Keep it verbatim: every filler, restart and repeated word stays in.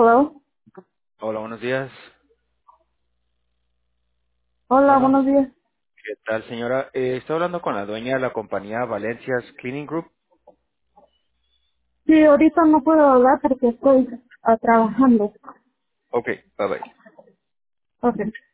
Hello. Hola, buenos días. Hola, Bueno, buenos días. ¿qué tal, señora? Eh, estoy hablando con la dueña de la compañía Valencia's Cleaning Group. Sí, ahorita no puedo hablar porque estoy ah, trabajando. Ok, bye bye. Okay.